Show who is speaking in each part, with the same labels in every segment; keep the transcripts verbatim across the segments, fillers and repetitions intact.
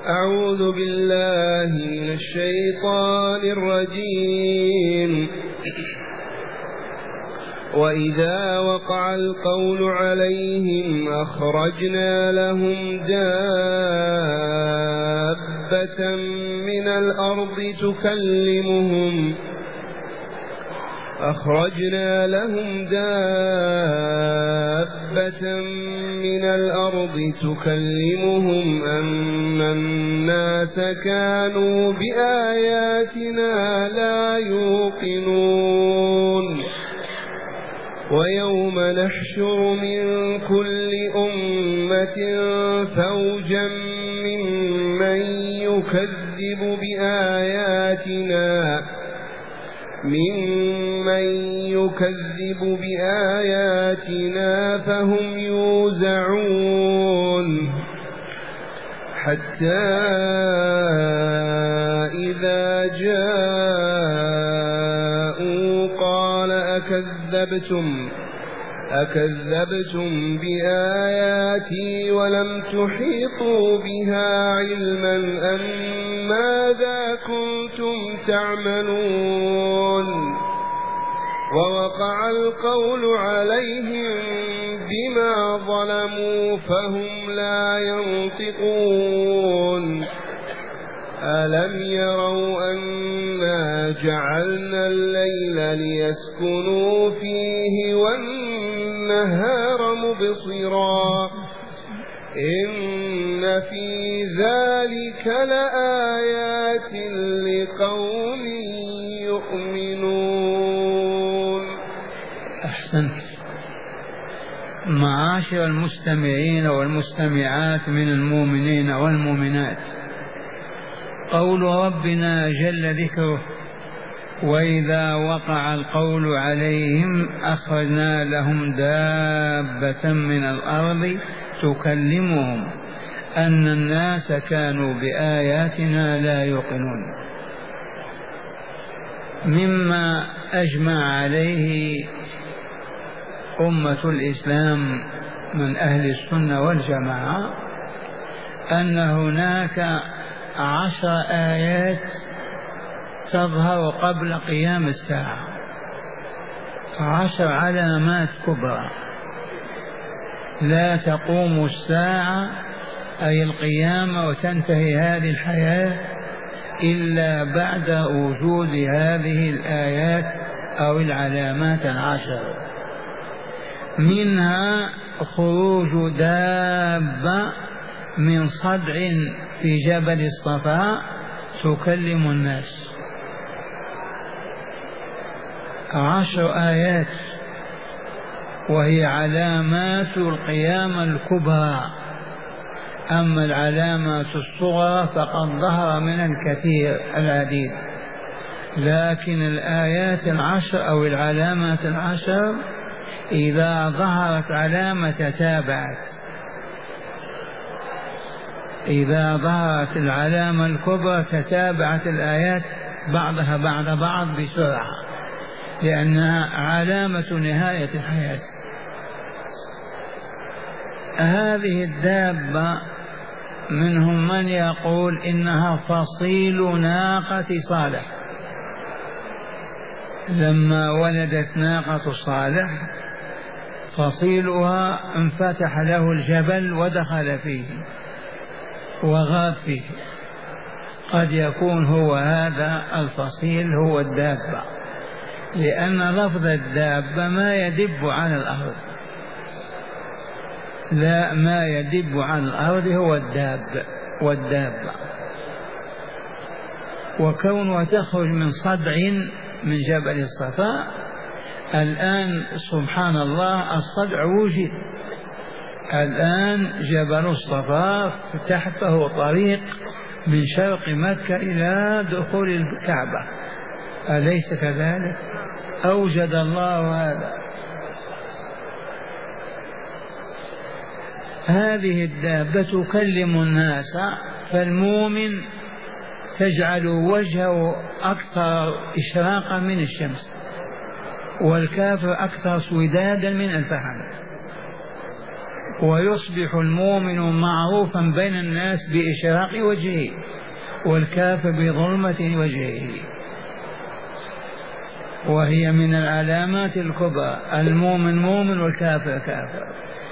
Speaker 1: أعوذ بالله من الشيطان الرجيم. وإذا وقع القول عليهم أخرجنا لهم دابة من الأرض تكلمهم أخرجنا لهم دابة من الأرض تكلمهم أن الناس كانوا بآياتنا لا يوقنون ويوم نحشر من كل أمة فوجا ممن يكذب بآياتنا ممن يكذب بآياتنا فهم يوزعون حتى إذا جاءوا قال أكذبتم أكذبتم بآياتي ولم تحيطوا بها علما أم ماذا كنتم تعملون ووقع القول عليهم بما ظلموا فهم لا ينطقون ألم يروا أنا جعلنا الليل ليسكنوا فيه والنهار مبصرا إن في ذلك لآيات لقوم يؤمنون.
Speaker 2: أحسنت. معاشر المستمعين والمستمعات من المؤمنين والمؤمنات، قول ربنا جل ذكره وإذا وقع القول عليهم أخرجنا لهم دابة من الأرض تكلمهم أن الناس كانوا بآياتنا لا يوقنون. مما أجمع عليه أمة الإسلام من أهل السنة والجماعة أن هناك عشر آيات تظهر قبل قيام الساعة، عشر علامات كبرى لا تقوم الساعة أي القيامة وتنتهي هذه الحياة إلا بعد وجود هذه الآيات أو العلامات العشر. منها خروج دابة من صدع في جبل الصفا تكلم الناس، عشر آيات وهي علامات القيامة الكبرى. أما العلامات الصغرى فقد ظهر من الكثير العديد، لكن الآيات العشر أو العلامات العشر إذا ظهرت علامة تتابعت، إذا ظهرت العلامة الكبرى تتابعت الآيات بعضها بعد بعض بسرعة لأنها علامة نهاية الحياة. هذه الدابة منهم من يقول إنها فصيل ناقة صالح، لما ولدت ناقة صالح فصيلها انفتح له الجبل ودخل فيه وغاب فيه، قد يكون هو هذا الفصيل هو الدابة، لأن لفظ الدابة ما يدب على الأرض، لا ما يدب على الأرض هو الداب والدابة. وكونها تخرج من صدع من جبل الصفا، الآن سبحان الله الصدع وجد، الآن جبل الصفا تحته طريق من شرق مكة إلى دخول الكعبة، أليس كذلك؟ أوجد الله هذا. هذه الدابة تكلم الناس، فالمؤمن تجعل وجهه أكثر إشراقا من الشمس، والكافر أكثر سودادا من الفحم. ويصبح المؤمن معروفا بين الناس بإشراق وجهه والكافر بظلمة وجهه، وهي من العلامات الكبرى. المؤمن مؤمن والكافر كافر.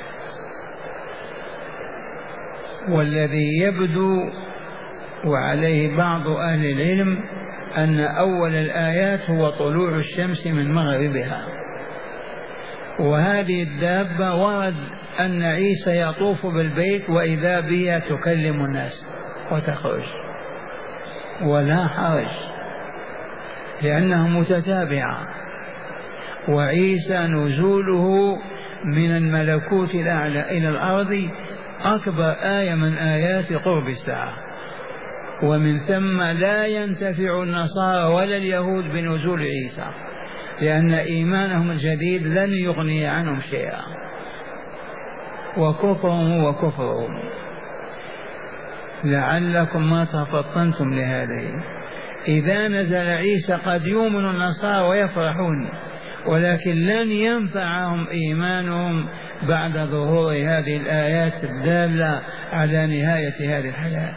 Speaker 2: والذي يبدو وعليه بعض أهل العلم أن أول الآيات هو طلوع الشمس من مغربها. وهذه الدابة ورد أن عيسى يطوف بالبيت وإذا بها تكلم الناس وتخرج ولا حرج لأنها متتابعة. وعيسى نزوله من الملكوت الأعلى إلى الأرض أكبر آية من آيات قرب الساعة، ومن ثم لا ينتفع النصارى ولا اليهود بنزول عيسى، لأن إيمانهم الجديد لن يغني عنهم شيئا، وكفرهم هو كفرهم. لعلكم ما تفطنتم لهذه. إذا نزل عيسى قد يؤمن النصارى ويفرحون، ولكن لن ينفعهم إيمانهم بعد ظهور هذه الآيات الدالة على نهاية هذه الحياة.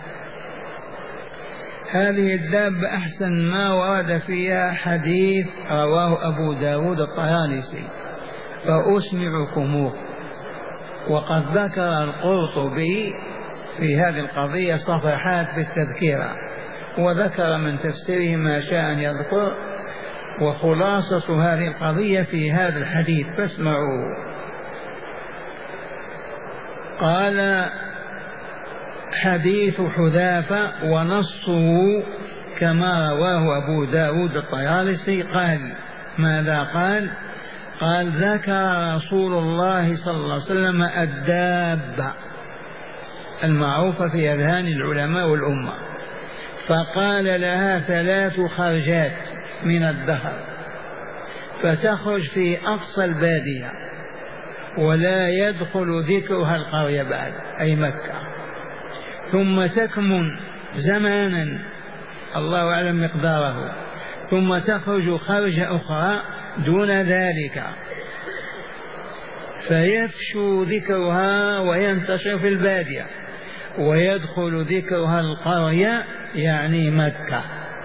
Speaker 2: هذه الدابة أحسن ما ورد فيها حديث رواه أبو داود الطيالسي فأسمعكموه. وقد ذكر القرطبي في هذه القضية صفحات في التذكرة، وذكر من تفسيره ما شاء أن يذكر، وخلاصة هذه القضية في هذا الحديث فاسمعوا. قال حديث حذافة ونصه كما رواه أبو داود الطيالسي. قال ماذا قال؟ قال ذكر رسول الله صلى الله عليه وسلم الدابة المعروفة في أذهان العلماء والأمة، فقال لها ثلاث خرجات من الدهر، فتخرج في أقصى البادية ولا يدخل ذكرها القرية بعد أي مكة، ثم تكمن زمانا الله أعلم مقداره، ثم تخرج خرجة أخرى دون ذلك فيفشو ذكرها وينتشر في البادية، ويدخل ذكرها القرية يعني مكة.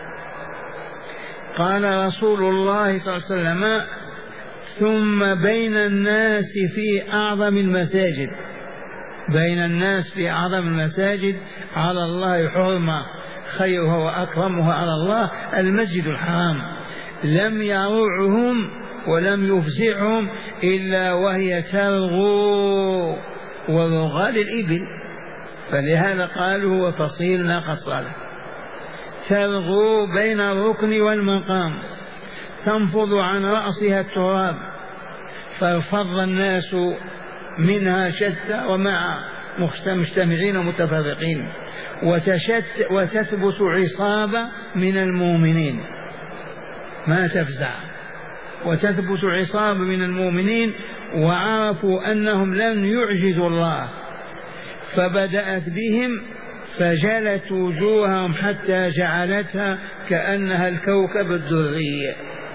Speaker 2: قال رسول الله صلى الله عليه وسلم ثم بين الناس في أعظم المساجد، بين الناس في أعظم المساجد على الله حرمة خيرها وأكرمها على الله المسجد الحرام، لم يروعهم ولم يفزعهم إلا وهي ترغو ورغال الإبل، فلهذا قالوا هو فصيل ناقة صالح، ترغو بين الركن والمقام تنفض عن رأسها التراب، فارفض الناس منها شتى ومع مجتمعين ومتفرقين، وتشت وتثبت عصابة من المؤمنين ما تفزع، وتثبت عصابة من المؤمنين وعرفوا أنهم لن يعجزوا الله، فبدأت بهم فجلت وجوههم حتى جعلتها كأنها الكوكب الدري،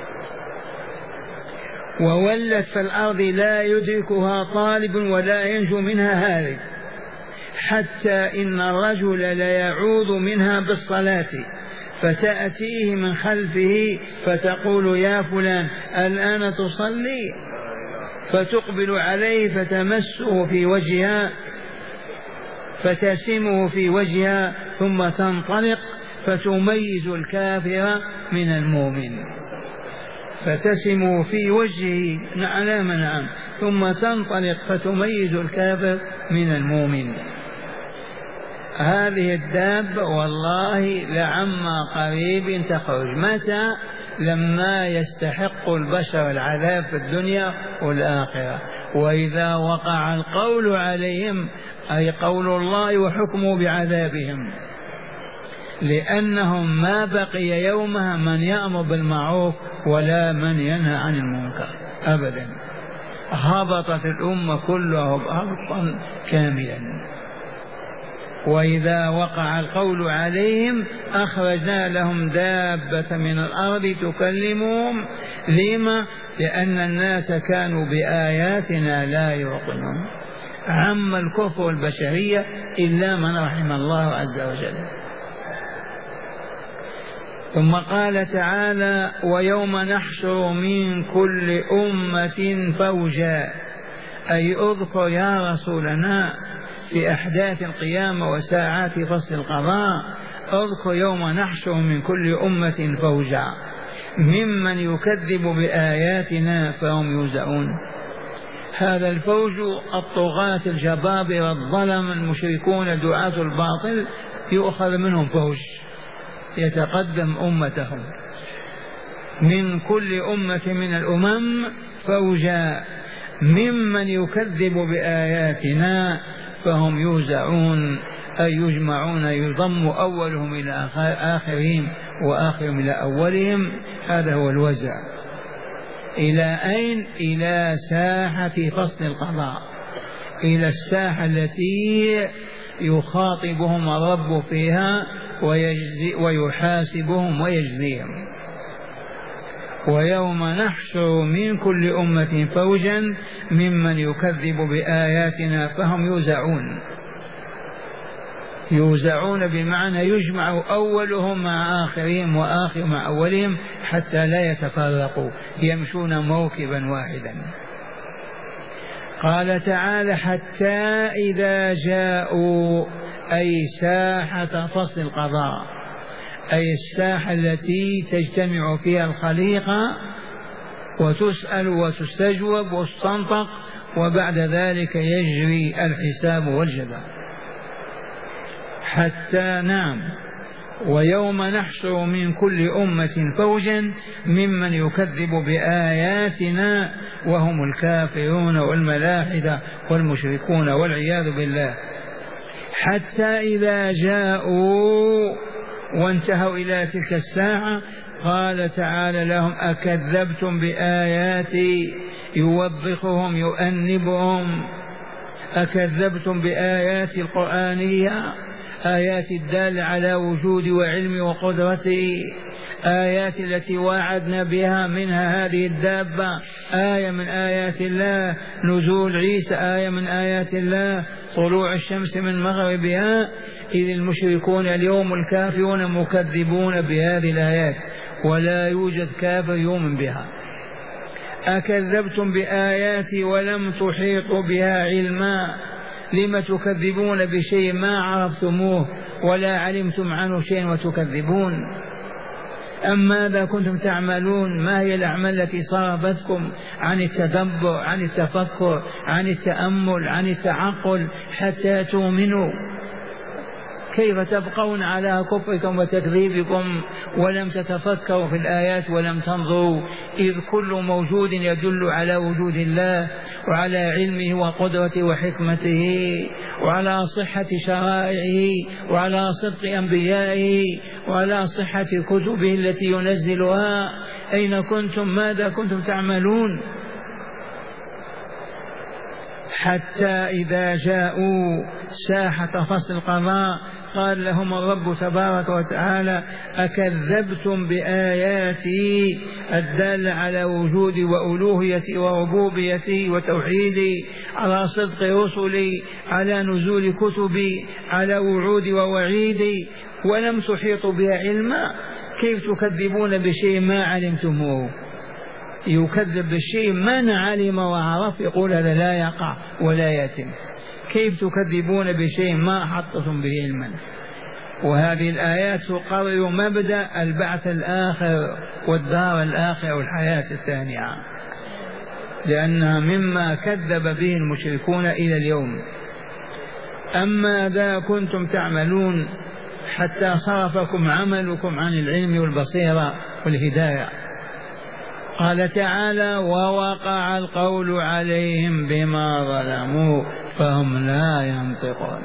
Speaker 2: وولت في الأرض لا يدركها طالب ولا ينجو منها هارب، حتى إن الرجل لا يعود منها بالصلاة فتأتيه من خلفه فتقول يا فلان الآن تصلي، فتقبل عليه فتمسه في وجهها فتسمه في وجهها ثم تنطلق فتميز الكافر من المؤمن، فتسمه في وجهه نعم نعم ثم تنطلق فتميز الكافر من المؤمن. هذه الدابة والله لعما قريب تخرج. متى؟ لما يستحق البشر العذاب في الدنيا والآخرة، وإذا وقع القول عليهم أي قول الله وحكمه بعذابهم، لأنهم ما بقي يومها من يأمر بالمعروف ولا من ينهى عن المنكر أبدا، هبطت الأمة كلها هبطا كاملا. وإذا وقع القول عليهم أخرجنا لهم دابة من الأرض تكلمهم. لما؟ لأن الناس كانوا بآياتنا لا يوقنون. عم الكفر والبشرية إلا من رحم الله عز وجل. ثم قال تعالى: ويوم نحشر من كل أمة فوجا، أي اذكر يا رسولنا في أحداث القيامة وساعات فصل القضاء، اذكر يوم نحشر من كل أمة فوجا ممن يكذب بآياتنا فهم يوزعون. هذا الفوج الطغاة الجبابرة الظلم المشركون دعاة الباطل يؤخذ منهم فوج يتقدم أمتهم، من كل أمة من الأمم فوجا ممن يكذب بآياتنا فهم يوزعون، أي يجمعون، يضم أولهم إلى آخرهم وآخرهم إلى أولهم. هذا هو الوزع. إلى أين؟ إلى ساحة فصل القضاء، إلى الساحة التي يخاطبهم الرب فيها ويجزي ويحاسبهم ويجزيهم. ويوم نحشر من كل أمة فوجا ممن يكذب بآياتنا فهم يوزعون. يوزعون بمعنى يجمع أولهم مع آخرهم وآخرهم مع أولهم حتى لا يتفرقوا، يمشون موكبا واحدا. قال تعالى: حتى إذا جاءوا، أي ساحة فصل القضاء، أي الساحة التي تجتمع فيها الخليقة وتسأل وتستجوب وتستنطق، وبعد ذلك يجري الحساب والجزاء. حتى نعم. ويوم نحشر من كل أمة فوجا ممن يكذب بآياتنا وهم الكافرون والملاحدة والمشركون والعياذ بالله. حتى إذا جاءوا وانتهوا إلى تلك الساعة قال تعالى لهم: أكذبتم بآياتي؟ يوبخهم يؤنبهم. أكذبتم بآيات القرآنية، آيات الدالة على وجود وعلم وقدرته، آيات التي وعدنا بها، منها هذه الدابة آية من آيات الله، نزول عيسى آية من آيات الله، طلوع الشمس من مغربها. إذ المشركون اليوم الكافرون مكذبون بهذه الآيات ولا يوجد كافر يؤمن بها. أكذبتم بآياتي ولم تحيطوا بها علما؟ لم تكذبون بشيء ما عرفتموه ولا علمتم عنه شيء وتكذبون؟ أم ماذا كنتم تعملون؟ ما هي الأعمال التي صرفتكم عن التدبر، عن التفكر، عن التأمل، عن التعقل حتى تؤمنوا؟ كيف تبقون على كفركم وتكذيبكم ولم تتفكروا في الآيات ولم تنظروا، إذ كل موجود يدل على وجود الله وعلى علمه وقدرته وحكمته وعلى صحة شرائعه وعلى صدق أنبيائه وعلى صحة كتبه التي ينزلها. أين كنتم؟ ماذا كنتم تعملون؟ حتى إذا جاءوا ساحة فصل القضاء قال لهم الرب تبارك وتعالى: أكذبتم بآياتي الدالة على وجودي وألوهيتي وربوبيتي وتوحيدي، على صدق رسلي، على نزول كتبي، على وعودي ووعيدي، ولم تحيطوا بها علما؟ كيف تكذبون بشيء ما علمتموه؟ يكذب بالشيء من علم وعرف يقول هذا لا يقع ولا يتم. كيف تكذبون بشيء ما حطتم به علما؟ وهذه الآيات تقرر مبدأ البعث الآخر والدار الآخرة والحياة الثانية، لأنها مما كذب به المشركون إلى اليوم. أما ذا كنتم تعملون حتى صرفكم عملكم عن العلم والبصيرة والهداية. قال تعالى: ووقع القول عليهم بما ظلموا فهم لا ينطقون.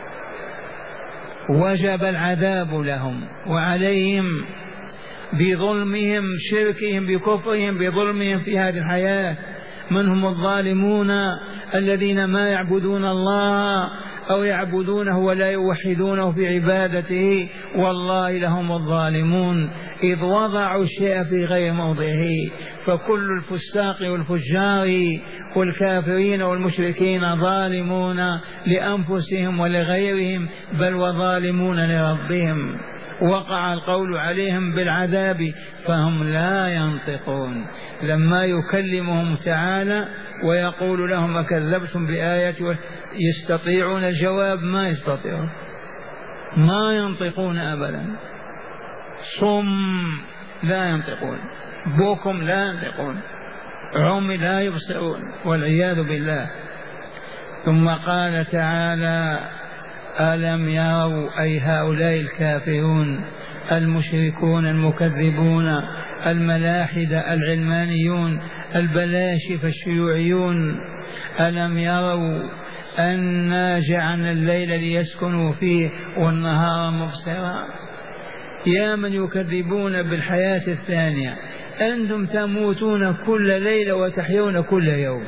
Speaker 2: وجب العذاب لهم وعليهم بظلمهم، شركهم بكفرهم، بظلمهم في هذه الحياة، من هم الظالمون؟ الذين ما يعبدون الله أو يعبدونه ولا يوحدونه في عبادته، والله لهم الظالمون، إذ وضعوا الشيء في غير موضعه. فكل الفساق والفجار والكافرين والمشركين ظالمون لأنفسهم ولغيرهم، بل وظالمون لربهم، وقع القول عليهم بالعذاب فهم لا ينطقون. لما يكلمهم تعالى ويقول لهم أكذبتم بآياتي يستطيعون الجواب؟ ما يستطيعون، ما ينطقون أبدا، صم لا ينطقون، بوكم لا ينطقون، عمي لا يبصرون، والعياذ بالله. ثم قال تعالى ألم يروا، أي هؤلاء الكافرون المشركون المكذبون الملاحدة العلمانيون البلاشفة الشيوعيون، ألم يروا أنا جعلنا الليل ليسكنوا فيه والنهار مبصرا؟ يا من يكذبون بالحياة الثانية، أنتم تموتون كل ليلة وتحيون كل يوم،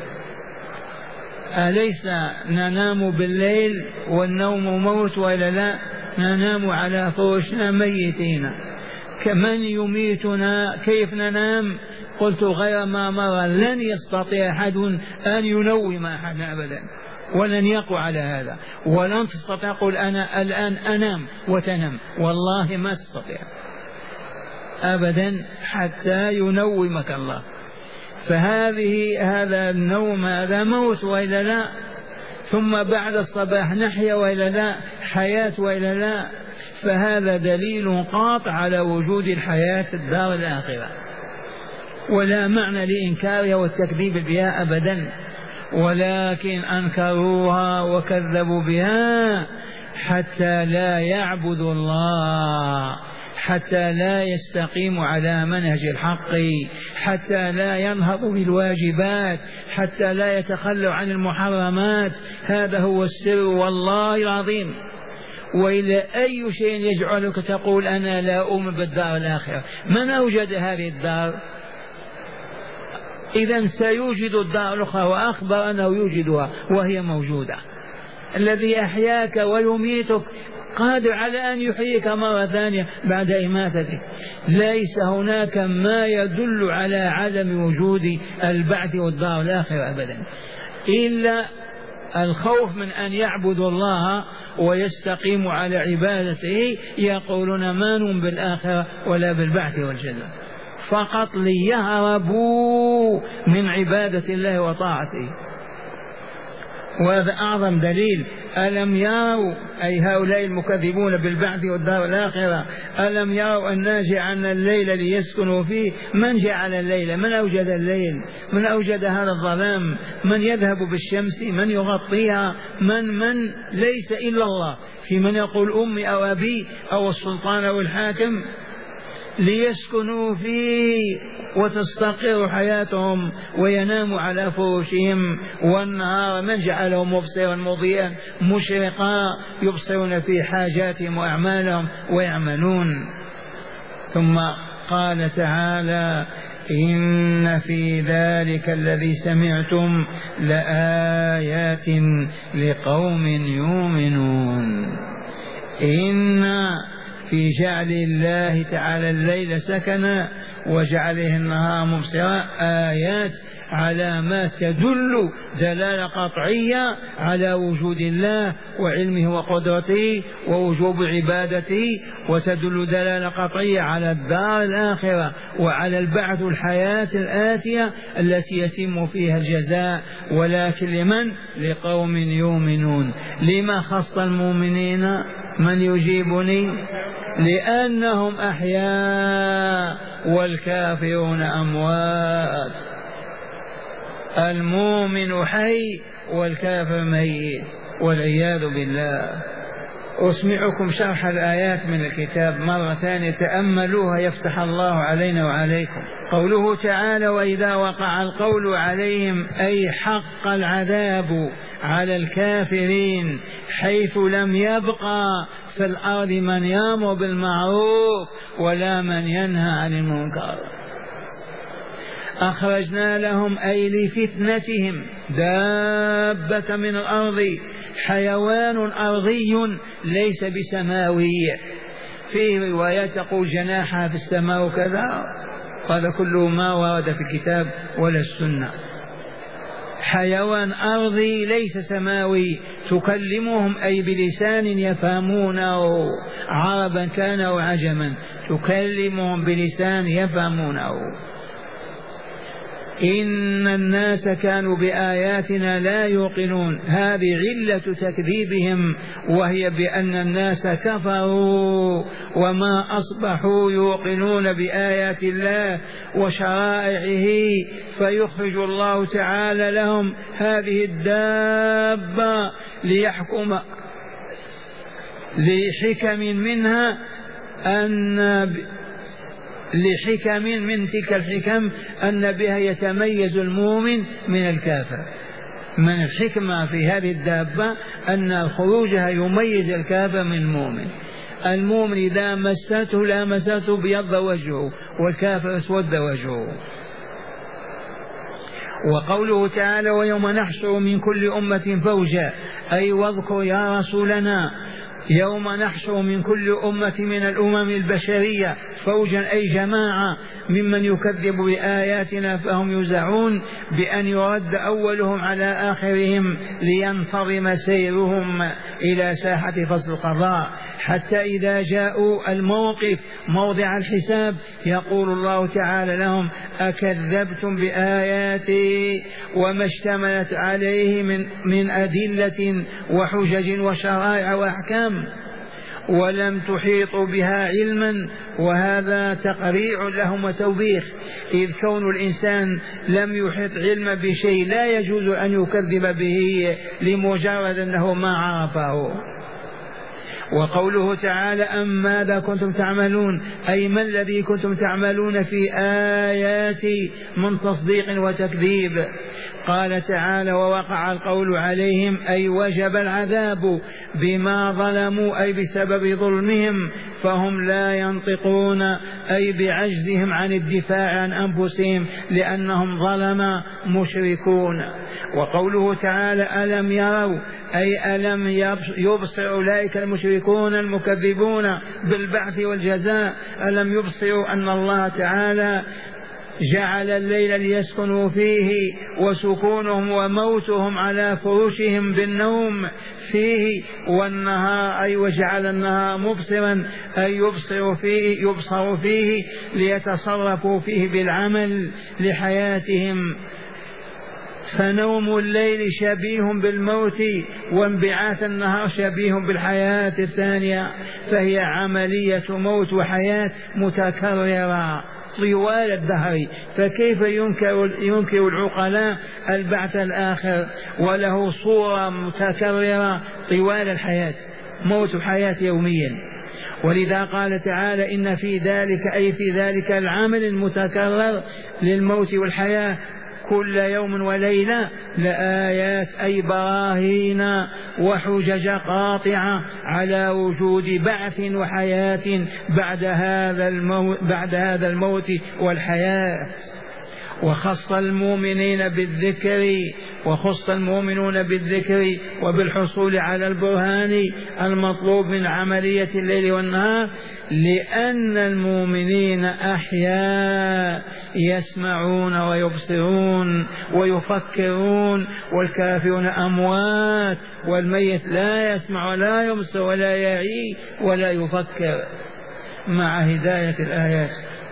Speaker 2: أليس ننام بالليل والنوم موت ولا لا؟ ننام على فرشنا ميتين، كمن يميتنا كيف ننام؟ قلت غير ما مر لن يستطيع أحد أن ينوم أحدا أبدا، ولن يقوى على هذا، ولن تستطيع قل أنا الآن أنام وتنام، والله ما تستطيع أبدا حتى ينومك الله. فهذه هذا النوم هذا موت وإلا لا؟ ثم بعد الصباح نحيا وإلا لا؟ حياة وإلا لا؟ فهذا دليل قاطع على وجود الحياة الدار الآخرة، ولا معنى لإنكارها والتكذيب بها أبدا، ولكن أنكروها وكذبوا بها حتى لا يعبدوا الله، حتى لا يستقيموا على منهج الحق، حتى لا ينهضوا بالواجبات، حتى لا يتخلوا عن المحرمات. هذا هو السر والله العظيم. وإلى أي شيء يجعلك تقول أنا لا أؤمن بالدار الآخرة؟ من أوجد هذه الدار؟ إذن سيوجد الدار الأخرى، وأخبر أنه يوجدها وهي موجودة. الذي أحياك ويميتك قادر على أن يحييك مرة ثانية بعد إماتتك. ليس هناك ما يدل على عدم وجود البعث والدار الآخرة أبدا، إلا الخوف من أن يعبدوا الله ويستقيموا على عبادته، يقولون ما نؤمن بالآخرة ولا بالبعث والجنة، فقط ليهربوا من عبادة الله وطاعته. وهذا أعظم دليل. ألم يروا، أي هؤلاء المكذبون بالبعث والدار الآخرة، ألم يروا أنا جعلنا الليل ليسكنوا فيه؟ من جعل الليل؟ من أوجد الليل؟ من أوجد هذا الظلام؟ من يذهب بالشمس؟ من يغطيها؟ من من ليس إلا الله. في من يقول أمي أو أبي أو السلطان أو الحاكم، ليسكنوا فيه وتستقر حياتهم ويناموا على فروشهم، والنهار من جعله مبصرا مضيئا مشرقا يبصرون في حاجاتهم وأعمالهم ويعملون. ثم قال تعالى إن في ذلك الذي سمعتم لآيات لقوم يؤمنون. إن في جعل الله تعالى الليل سكنا وجعله النهار مبصرا آيات، علامات تدل دلالة قطعية على وجود الله وعلمه وقدرته ووجوب عبادته، وتدل دلالة قطعية على الدار الآخرة وعلى البعث الحياة الآتية التي يتم فيها الجزاء. ولكن لمن؟ لقوم يؤمنون. لما خص المؤمنين؟ من يجيبني؟ لأنهم أحياء والكافرون أموات. المؤمن حي والكافر ميت، والعياذ بالله. أسمعكم شرح الآيات من الكتاب مرة ثانية، تأملوها يفتح الله علينا وعليكم. قوله تعالى وإذا وقع القول عليهم، أي حق العذاب على الكافرين، حيث لم يبقى في الأرض من يأمر بالمعروف ولا من ينهى عن المنكر. أخرجنا لهم أي لفتنتهم دابة من الأرض، حيوان أرضي ليس بسماوي. في روايات تقول جناحها في السماء وكذا، هذا كله ما ورد في الكتاب ولا السنة. حيوان أرضي ليس سماوي، تكلمهم أي بلسان يفهمونه، عربا كان أو عجما، تكلمهم بلسان يفهمونه. إن الناس كانوا بآياتنا لا يوقنون، هذه علة تكذيبهم، وهي بأن الناس كفروا وما أصبحوا يوقنون بآيات الله وشرائعه، فيخرج الله تعالى لهم هذه الدابة ليحكم لحكم منها أن لحكم من تلك الحكم أن بها يتميز المؤمن من الكافر. من الحكمة في هذه الدابة أن خروجها يميز الكافر من المؤمن. المؤمن إذا مسته لا مسته بيض وجهه، والكافر اسود وجهه. وقوله تعالى ويوم نحشر من كل أمة فوجا، أي واذكر يا رسولنا يوم نحشر من كل أمة من الأمم البشرية فوجا أي جماعة ممن يكذب بآياتنا فهم يوزعون بأن يرد أولهم على آخرهم لينتظم سيرهم إلى ساحة فصل القضاء، حتى إذا جاءوا الموقف موضع الحساب يقول الله تعالى لهم أكذبتم بآياتي وما اشتملت عليه من, من أدلة وحجج وشرائع وأحكام ولم تحيطوا بها علما. وهذا تقريع لهم وتوبيخ، إذ كون الإنسان لم يحيط علما بشيء لا يجوز أن يكذب به لمجرد أنه ما عرفه. وقوله تعالى أم ماذا كنتم تعملون، أي ما الذي كنتم تعملون في آياتي من تصديق وتكذيب. قال تعالى ووقع القول عليهم، أي وجب العذاب بما ظلموا، أي بسبب ظلمهم، فهم لا ينطقون، أي بعجزهم عن الدفاع عن أنفسهم لأنهم ظلم مشركون. وقوله تعالى ألم يروا، أي ألم يبصر أولئك المشركون المكذبون بالبعث والجزاء، ألم يبصروا أن الله تعالى جعل الليل ليسكنوا فيه وسكونهم وموتهم على فروشهم بالنوم فيه، والنهار أي وجعل النهار مبصرا أي يبصر فيه, يبصر فيه ليتصرفوا فيه بالعمل لحياتهم. فنوم الليل شبيه بالموت وانبعاث النهار شبيه بالحياة الثانية، فهي عملية موت وحياة متكررة طوال الدهر. فكيف ينكر, ينكر العقلاء البعث الآخر وله صورة متكررة طوال الحياة، موت وحياة يوميا. ولذا قال تعالى إن في ذلك أي في ذلك العمل المتكرر للموت والحياة كل يوم وليلة لآيات أي براهين وحجج قاطعة على وجود بعث وحياة بعد هذا الموت, بعد هذا الموت والحياة. وخص المؤمنين بالذكر وخص المؤمنون بالذكر وبالحصول على البرهان المطلوب من عملية الليل والنهار، لأن المؤمنين أحياء يسمعون ويبصرون ويفكرون، والكافرون أموات، والميت لا يسمع ولا يبصر ولا يعي ولا يفكر. مع هداية الآيات.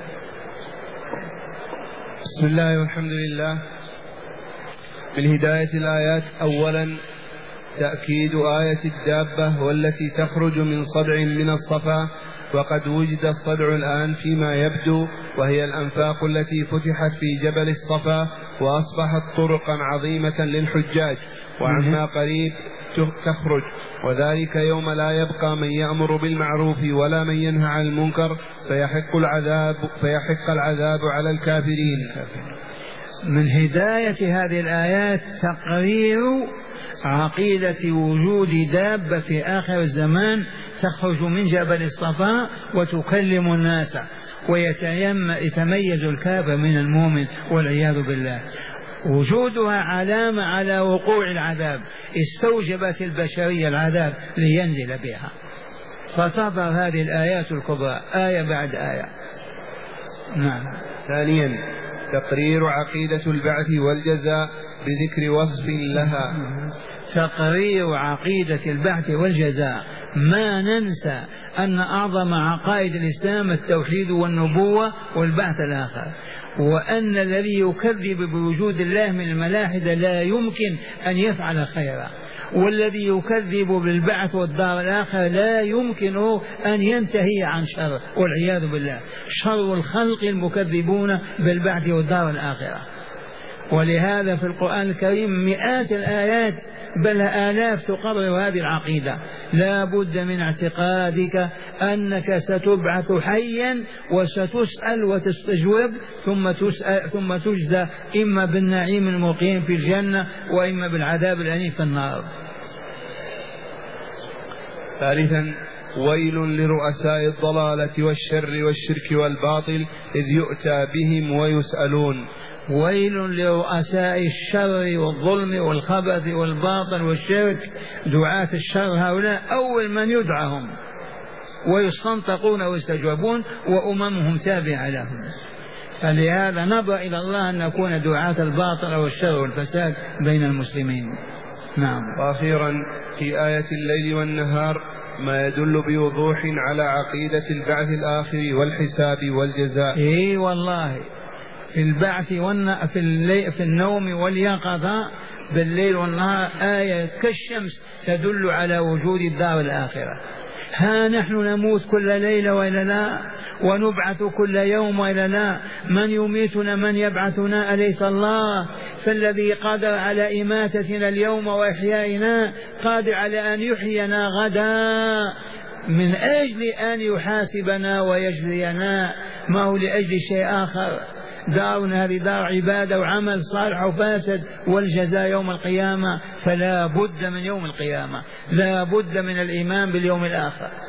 Speaker 1: بسم الله والحمد لله. من هداية الآيات أولا تأكيد آية الدابة والتي تخرج من صدع من الصفا، وقد وجد الصدع الآن فيما يبدو، وهي الأنفاق التي فتحت في جبل الصفا وأصبحت طرقا عظيمة للحجاج، وعما قريب تخرج، وذلك يوم لا يبقى من يأمر بالمعروف ولا من ينهى عن المنكر فيحق العذاب, فيحق العذاب على الكافرين.
Speaker 2: من هداية هذه الآيات تقرير عقيدة وجود دابة في آخر الزمان تخرج من جبل الصفا وتكلم الناس، ويتميز الكافر من المؤمن والعياذ بالله. وجودها علامة على وقوع العذاب، استوجبت البشرية العذاب لينزل بها، فتظهر هذه الآيات الكبرى آية بعد آية. نعم.
Speaker 1: ثانيا تقرير عقيدة البعث والجزاء بذكر وصف لها.
Speaker 2: تقرير عقيدة البعث والجزاء، ما ننسى أن أعظم عقائد الإسلام التوحيد والنبوة والبعث الآخر، وأن الذي يكذب بوجود الله من الملاحدة لا يمكن أن يفعل خيرا، والذي يكذب بالبعث والدار الآخرة لا يمكنه أن ينتهي عن شر والعياذ بالله. شر الخلق المكذبون بالبعث والدار الآخرة. ولهذا في القرآن الكريم مئات الآيات بل آلاف تقرر هذه العقيدة. لا بد من اعتقادك أنك ستبعث حيا وستسأل وتستجوب ثم تسأل ثم تجزى إما بالنعيم المقيم في الجنة وإما بالعذاب الأليم في النار.
Speaker 1: ثالثا ويل لرؤساء الضلالة والشر والشرك والباطل إذ يؤتى بهم ويسألون.
Speaker 2: ويل لرؤساء الشر والظلم والخبث والباطل والشرك. دعاة الشر هؤلاء أول من يدعهم ويستنطقون ويستجوبون وأممهم تابعة لهم. فلهذا نبغى إلى الله أن نكون دعاة الباطل والشر والفساد بين المسلمين. نعم.
Speaker 1: وأخيرا في آية الليل والنهار ما يدل بوضوح على عقيدة البعث الآخر والحساب والجزاء.
Speaker 2: إيه والله في البعث والن... في, اللي... في النوم واليقظة بالليل والنهار آية كالشمس تدل على وجود الدار الآخرة. ها نحن نموت كل ليلة وإلا لا، ونبعث كل يوم وإلا لا. من يميتنا من يبعثنا أليس الله؟ فالذي قادر على إماتتنا اليوم وإحيائنا قادر على أن يحيينا غدا من أجل أن يحاسبنا ويجزينا، ما هو لأجل شيء آخر. دارنا هذه دار عبادة وعمل صالح وفاسد والجزاء يوم القيامة. فلا بد من يوم القيامة، لا بد من الإيمان باليوم الآخر.